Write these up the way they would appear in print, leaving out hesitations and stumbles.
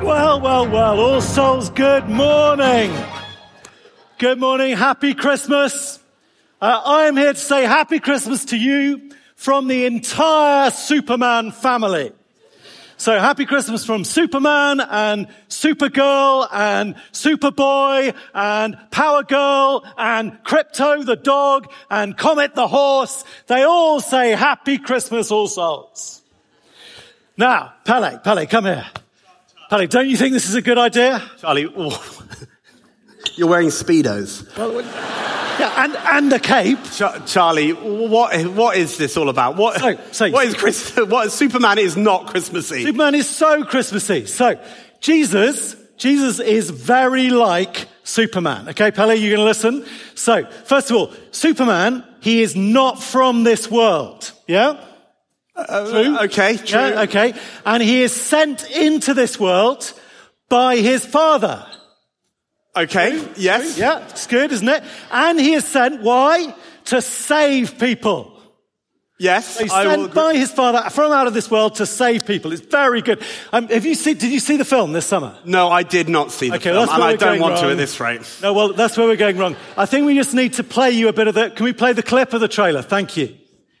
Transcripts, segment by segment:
Well, All Souls, good morning. Good morning, happy Christmas. I am here to say happy Christmas to you from the entire Superman family. So happy Christmas from Superman and Supergirl and Superboy and Power Girl and Crypto the dog and Comet the horse. They all say happy Christmas, All Souls. Now, Pele, come here. Pele, don't you think this is a good idea? Charlie, you're wearing Speedos. Yeah, and a cape. Charlie, what is this all about? What is Superman is not Christmassy. Superman is so Christmassy. So, Jesus is very like Superman. Okay, Pele, you going to listen? So, first of all, Superman, he is not from this world. Yeah? True? Okay, true. Yeah, okay. And he is sent into this world by his father. Okay, true? yes. True? Yeah, it's good, isn't it? And he is sent, why? To save people. Yes, so he's sent by his father from out of this world to save people. It's very good. Did you see the film this summer? No, I did not see the film, and I don't want to at this rate. No, well, that's where we're going wrong. I think we just need to play you a bit of can we play the clip of the trailer? Thank you.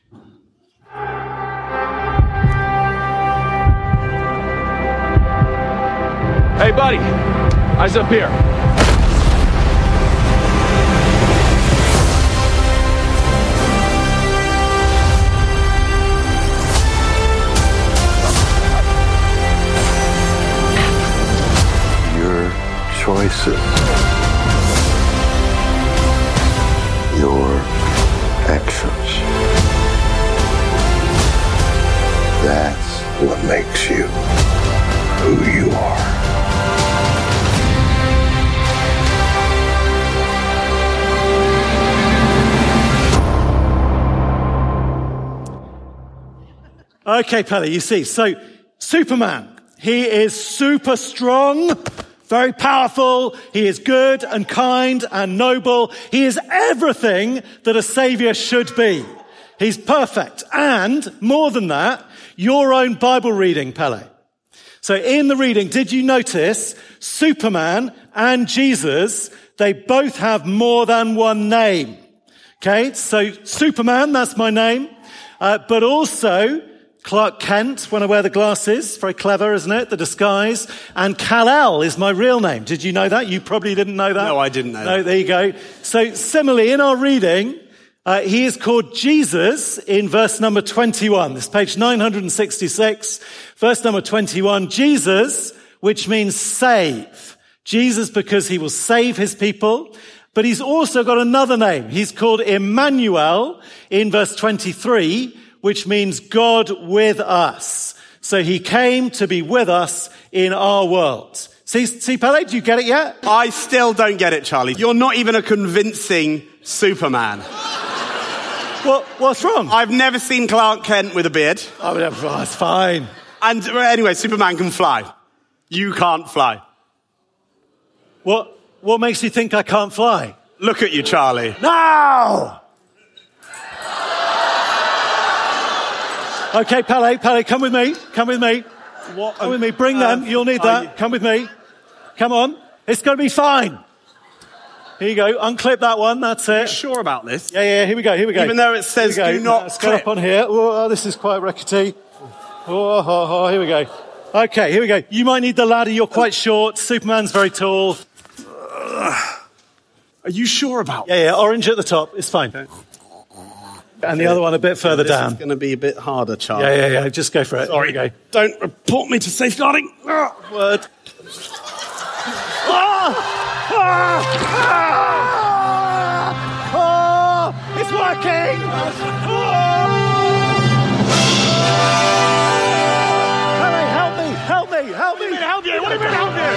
Hey, buddy, eyes up here. Your choices, your actions, that's what makes you who you are. Okay, Pele, you see. So, Superman, he is super strong, very powerful. He is good and kind and noble. He is everything that a savior should be. He's perfect. And more than that, your own Bible reading, Pele. So in the reading, did you notice Superman and Jesus, they both have more than one name? Okay, so Superman, that's my name. But also Clark Kent, when I wear the glasses. Very clever, isn't it? The disguise. And Kal-El is my real name. Did you know that? You probably didn't know that. No, I didn't know that. No, there you go. So similarly, in our reading, he is called Jesus in verse number 21. This is page 966, verse number 21. Jesus, which means save. Jesus because he will save his people. But he's also got another name. He's called Emmanuel in verse 23, which means God with us. So he came to be with us in our world. See, Pele, do you get it yet? I still don't get it, Charlie. You're not even a convincing Superman. What's wrong? I've never seen Clark Kent with a beard. Oh, that's fine. And anyway, Superman can fly. You can't fly. What makes you think I can't fly? Look at you, Charlie. No! Okay, Pele, come with me. Come with me. What? Come with me. Bring them. You'll need that. Come with me. Come on. It's going to be fine. Here you go. Unclip that one. That's it. Are you sure about this? Yeah. Here we go. Even though it says do not Let's clip. go up on here. Oh, this is quite rickety. Here we go. Okay, here we go. You might need the ladder. You're quite short. Superman's very tall. Are you sure about Yeah. Orange at the top. It's fine. Okay. And the other one a bit further down. It's going to be a bit harder, Charlie. Yeah. Just go for it. Sorry. There you go. Don't report me to safeguarding. Word. It's working! Harry, help me! Help you! What do you mean help you?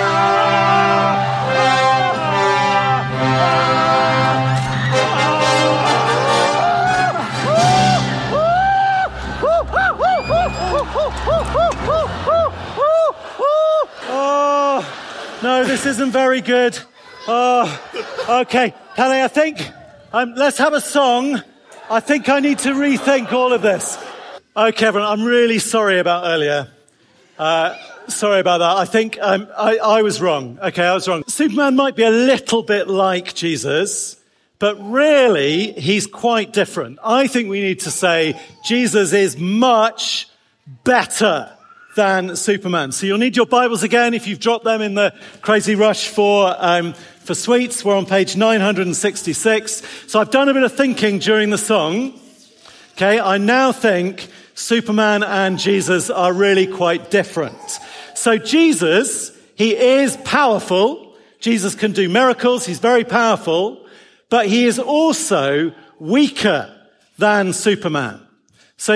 No, this isn't very good. Okay, Pele, I think, let's have a song. I think I need to rethink all of this. Okay, everyone, I'm really sorry about earlier. Sorry about that. I think I was wrong. Okay, I was wrong. Superman might be a little bit like Jesus, but really, he's quite different. I think we need to say Jesus is much better than Superman. So you'll need your Bibles again if you've dropped them in the crazy rush for sweets. We're on page 966. So I've done a bit of thinking during the song. Okay, I now think Superman and Jesus are really quite different. So Jesus, he is powerful. Jesus can do miracles. He's very powerful. But he is also weaker than Superman. So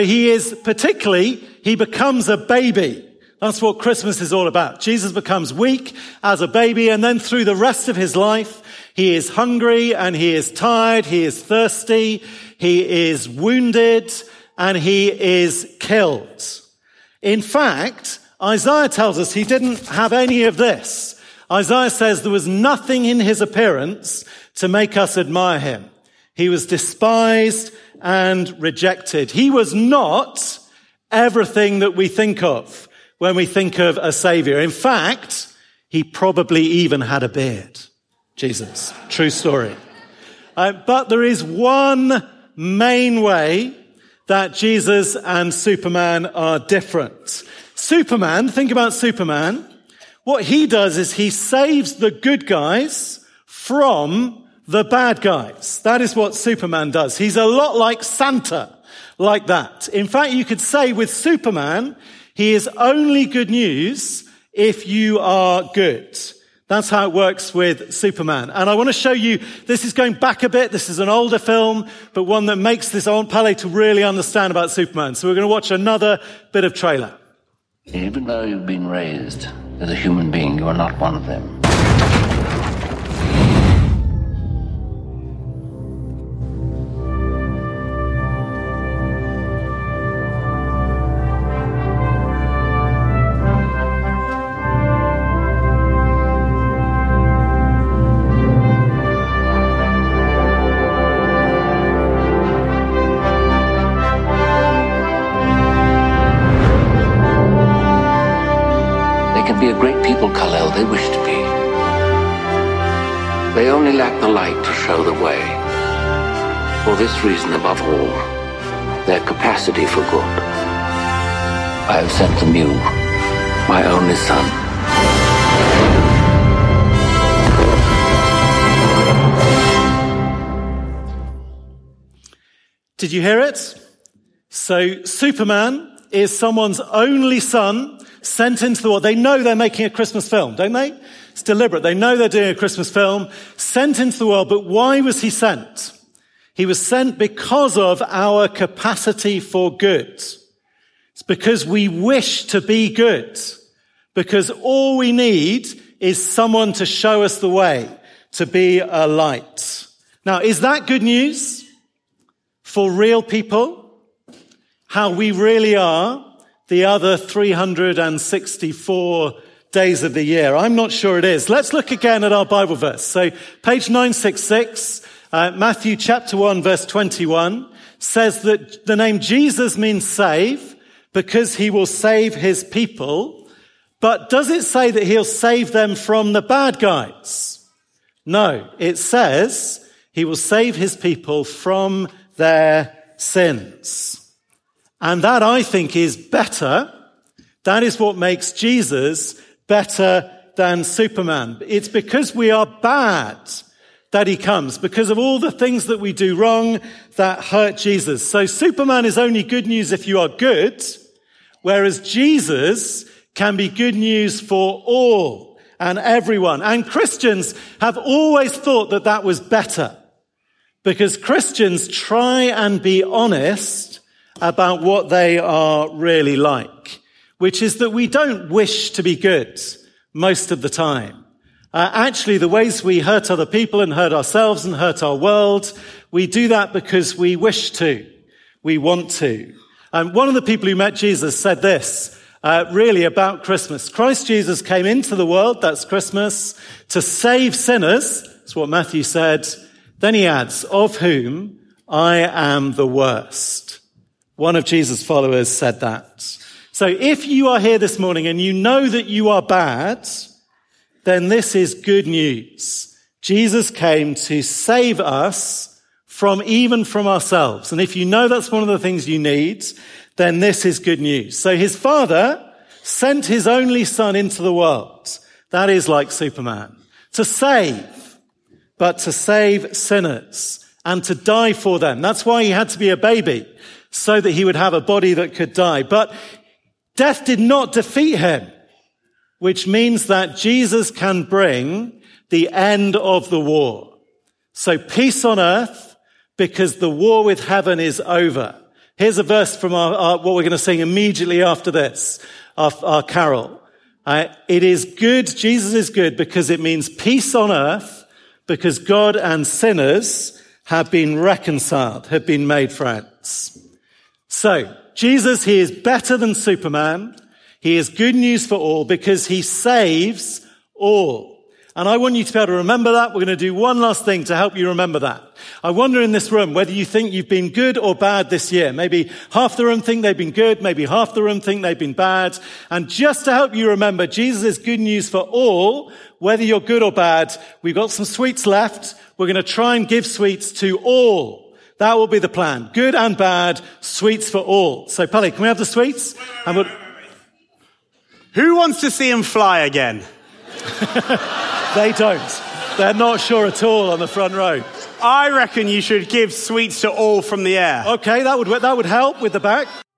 he becomes a baby. That's what Christmas is all about. Jesus becomes weak as a baby, and then through the rest of his life, he is hungry and he is tired, he is thirsty, he is wounded, and he is killed. In fact, Isaiah tells us he didn't have any of this. Isaiah says there was nothing in his appearance to make us admire him. He was despised and rejected. He was not everything that we think of when we think of a savior. In fact, he probably even had a beard. Jesus. True story. But there is one main way that Jesus and Superman are different. Superman, think about Superman. What he does is he saves the good guys from the bad guys. That is what Superman does. He's a lot like Santa, like that. In fact, you could say with Superman, he is only good news if you are good. That's how it works with Superman. And I want to show you, this is going back a bit. This is an older film, but one that makes this on Pele to really understand about Superman. So we're going to watch another bit of trailer. Even though you've been raised as a human being, you are not one of them. Be a great people, Kal-El, they wish to be. They only lack the light to show the way. For this reason, above all, their capacity for good. I have sent them you, my only son. Did you hear it? So Superman is someone's only son sent into the world. They know they're making a Christmas film, don't they? It's deliberate. They know they're doing a Christmas film, sent into the world. But why was he sent? He was sent because of our capacity for good. It's because we wish to be good. Because all we need is someone to show us the way, to be a light. Now, is that good news for real people? How we really are? The other 364 days of the year. I'm not sure it is. Let's look again at our Bible verse. So page 966, Matthew chapter 1 verse 21 says that the name Jesus means save because he will save his people. But does it say that he'll save them from the bad guys? No, it says he will save his people from their sins. And that, I think, is better. That is what makes Jesus better than Superman. It's because we are bad that he comes, because of all the things that we do wrong that hurt Jesus. So Superman is only good news if you are good, whereas Jesus can be good news for all and everyone. And Christians have always thought that that was better, because Christians try and be honest about what they are really like, which is that we don't wish to be good most of the time. Actually, the ways we hurt other people and hurt ourselves and hurt our world, we do that because we wish to. We want to. And one of the people who met Jesus said this, really about Christmas. Christ Jesus came into the world, that's Christmas, to save sinners. That's what Matthew said. Then he adds, of whom I am the worst. One of Jesus' followers said that. So if you are here this morning and you know that you are bad, then this is good news. Jesus came to save us from ourselves. And if you know that's one of the things you need, then this is good news. So his Father sent his only Son into the world. That is like Superman. To save, but to save sinners and to die for them. That's why he had to be a baby, so that he would have a body that could die. But death did not defeat him, which means that Jesus can bring the end of the war. So peace on earth, because the war with heaven is over. Here's a verse from what we're going to sing immediately after this, our carol. It is good, Jesus is good, because it means peace on earth, because God and sinners have been reconciled, have been made friends. So, Jesus, he is better than Superman. He is good news for all because he saves all. And I want you to be able to remember that. We're going to do one last thing to help you remember that. I wonder in this room whether you think you've been good or bad this year. Maybe half the room think they've been good. Maybe half the room think they've been bad. And just to help you remember, Jesus is good news for all, whether you're good or bad. We've got some sweets left. We're going to try and give sweets to all. That will be the plan. Good and bad, sweets for all. So, Pally, can we have the sweets? Wait. Who wants to see him fly again? They don't. They're not sure at all on the front row. I reckon you should give sweets to all from the air. Okay, that would help with the back.